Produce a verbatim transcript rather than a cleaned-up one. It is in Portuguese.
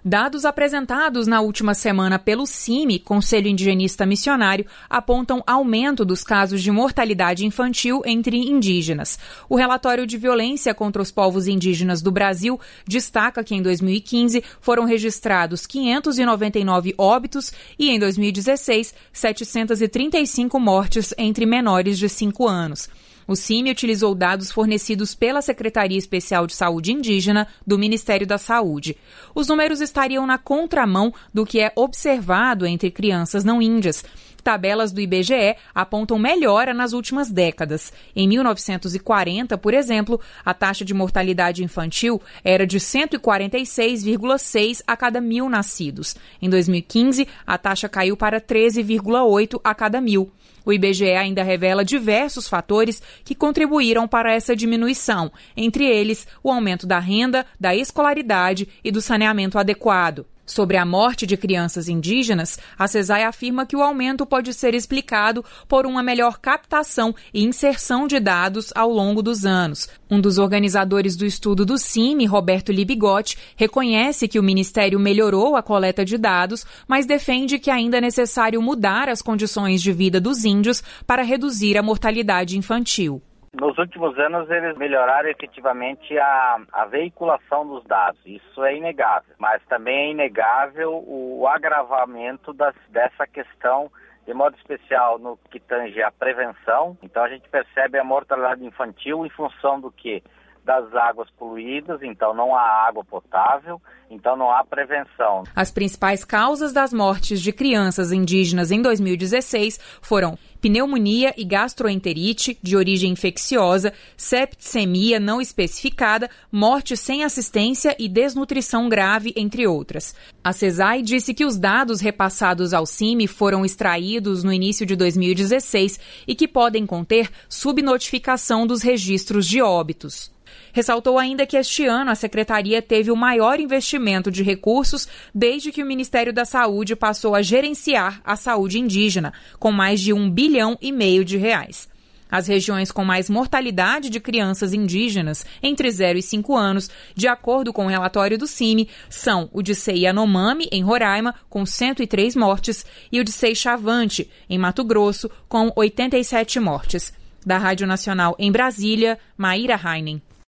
Dados apresentados na última semana pelo C I M I, Conselho Indigenista Missionário, apontam aumento dos casos de mortalidade infantil entre indígenas. O relatório de violência contra os povos indígenas do Brasil destaca que em dois mil e quinze foram registrados quinhentos e noventa e nove óbitos e em dois mil e dezesseis, setecentas e trinta e cinco mortes entre menores de cinco anos. O C I M I utilizou dados fornecidos pela Secretaria Especial de Saúde Indígena do Ministério da Saúde. Os números estariam na contramão do que é observado entre crianças não índias. Tabelas do I B G E apontam melhora nas últimas décadas. Em mil novecentos e quarenta, por exemplo, a taxa de mortalidade infantil era de cento e quarenta e seis vírgula seis a cada mil nascidos. Em dois mil e quinze, a taxa caiu para treze vírgula oito a cada mil. O I B G E ainda revela diversos fatores que contribuíram para essa diminuição, entre eles o aumento da renda, da escolaridade e do saneamento adequado. Sobre a morte de crianças indígenas, a CESAI afirma que o aumento pode ser explicado por uma melhor captação e inserção de dados ao longo dos anos. Um dos organizadores do estudo do C I M I, Roberto Libigotti, reconhece que o Ministério melhorou a coleta de dados, mas defende que ainda é necessário mudar as condições de vida dos índios para reduzir a mortalidade infantil. Nos últimos anos, eles melhoraram efetivamente a, a veiculação dos dados. Isso é inegável. Mas também é inegável o agravamento das, dessa questão, de modo especial no que tange a prevenção. Então, a gente percebe a mortalidade infantil em função do quê? Das águas poluídas, então não há água potável, então não há prevenção. As principais causas das mortes de crianças indígenas em dois mil e dezesseis foram pneumonia e gastroenterite de origem infecciosa, septicemia não especificada, morte sem assistência e desnutrição grave, entre outras. A CESAI disse que os dados repassados ao C I M I foram extraídos no início de dois mil e dezesseis e que podem conter subnotificação dos registros de óbitos. Ressaltou ainda que este ano a Secretaria teve o maior investimento de recursos desde que o Ministério da Saúde passou a gerenciar a saúde indígena, com mais de um bilhão e meio de reais. As regiões com mais mortalidade de crianças indígenas entre zero e cinco anos, de acordo com o relatório do C I M I, são o de Sei Yanomami, em Roraima, com cento e três mortes, e o de Sei Chavante, em Mato Grosso, com oitenta e sete mortes. Da Rádio Nacional em Brasília, Maíra Heinen.